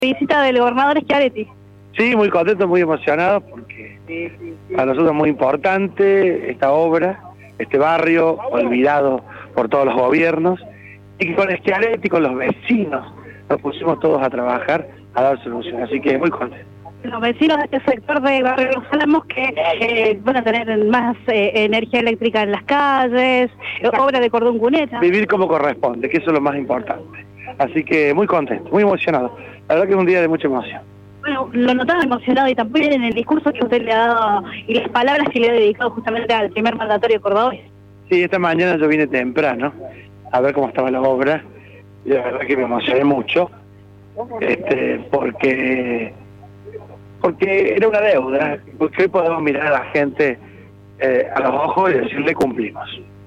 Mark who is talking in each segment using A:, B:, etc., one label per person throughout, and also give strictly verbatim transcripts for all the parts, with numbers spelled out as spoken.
A: Visita del gobernador Schiaretti.
B: Sí, muy contento, muy emocionado, porque sí, sí, sí. Para nosotros es muy importante esta obra, este barrio olvidado por todos los gobiernos, y que con Schiaretti, con los vecinos, nos pusimos todos a trabajar, a dar soluciones, así que muy contento.
A: Los vecinos de este sector de Barrio Los Álamos que eh, van a tener más eh, energía eléctrica en las calles, obra de cordón cuneta.
B: Vivir como corresponde, que eso es lo más importante. Así que muy contento, muy emocionado. La verdad que es un día de mucha emoción.
A: Bueno, lo notaba emocionado y también en el discurso que usted le ha dado y las palabras que le ha dedicado justamente al primer mandatario cordobés.
B: Sí, esta mañana yo vine temprano a ver cómo estaba la obra y la verdad que me emocioné mucho, este, porque... porque era una deuda, porque hoy podemos mirar a la gente eh, a los ojos y decirle cumplimos.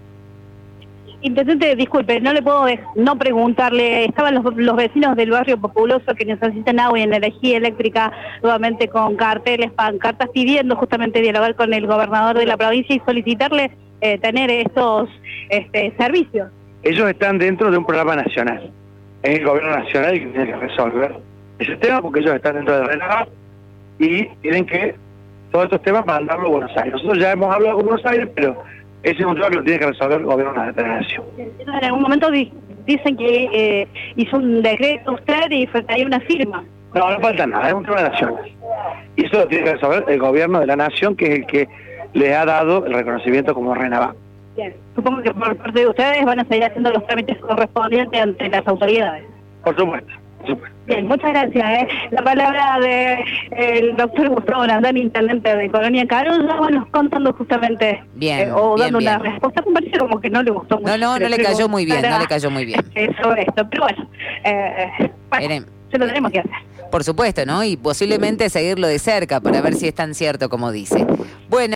A: Intendente, disculpe, no le puedo no preguntarle, estaban los, los vecinos del barrio populoso que necesitan agua y energía eléctrica, nuevamente con carteles, pancartas, pidiendo justamente dialogar con el gobernador de la provincia y solicitarle eh, tener estos este, servicios.
B: Ellos están dentro de un programa nacional, es el gobierno nacional el que tiene que resolver ese tema porque ellos están dentro de RENAVA y tienen que todos estos temas mandarlo a Buenos Aires. Nosotros ya hemos hablado con Buenos Aires, pero ese es un tema que lo tiene que resolver el gobierno de la nación.
A: En algún momento di dicen que eh, hizo un decreto usted y faltaría una firma.
B: No, no falta nada, es un tema nacional. Y eso lo tiene que resolver el gobierno de la nación, que es el que le ha dado el reconocimiento como RENAVA.
A: Bien, supongo que por parte de ustedes van a seguir haciendo los trámites correspondientes ante las autoridades.
B: Por supuesto.
A: Bien, muchas gracias. ¿eh? La palabra del doctor Gustavo Landán, intendente de Colonia Carolla, bueno, contando justamente
C: bien,
A: eh, o
C: bien,
A: dando
C: bien.
A: una respuesta, me parece como que no le gustó mucho.
C: No, no, no le cayó muy bien, no le cayó muy bien.
A: Sobre esto, pero bueno, eh, bueno
C: Miren,
A: se lo tenemos que hacer.
C: Por supuesto, ¿no? Y posiblemente seguirlo de cerca para ver si es tan cierto como dice. Bueno.